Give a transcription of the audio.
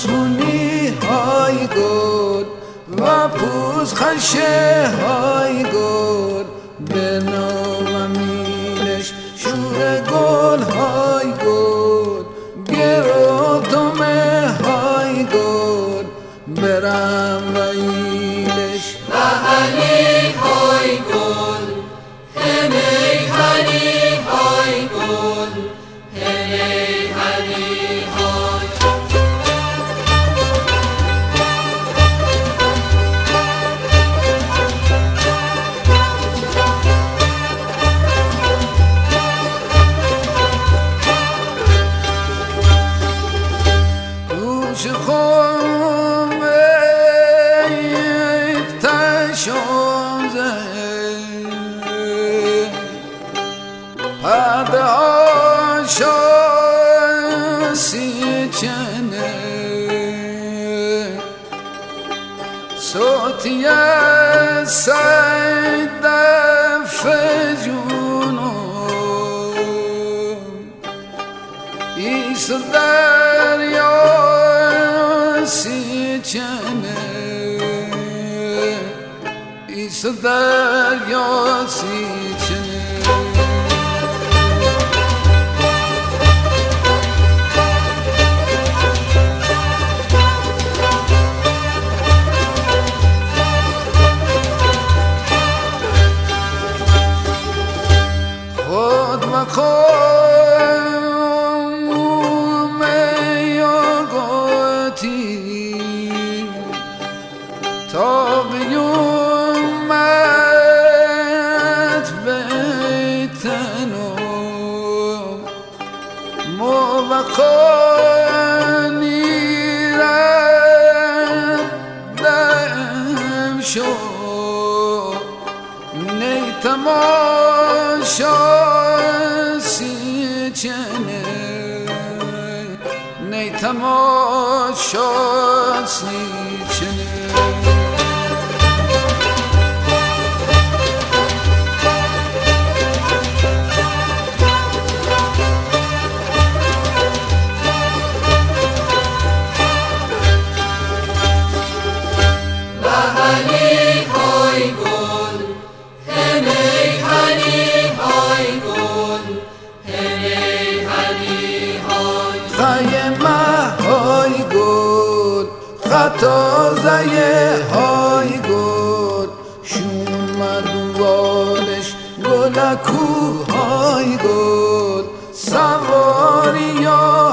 آسمونی های گل و پوز خشه های گل به نامینش شور گل های گل گرودمه های گل برم و ایلش محلی های گل همی هلی های گل همی هلی های دوش خمید تشازه پرده هاشا سی چنه صوتی سید فجونو ایست دریا سی چنه ایست دریا سی چنه خود و خون میاگاتی تا قیومت بیتنو موقعانی ردم شو نیتماشا سی چنه نیتماشا سی چنه محلی های گل همی هلی های گل همی هلی های خیمه های گل خطا زیه های گل شون مدوالش گلکو های گل سواری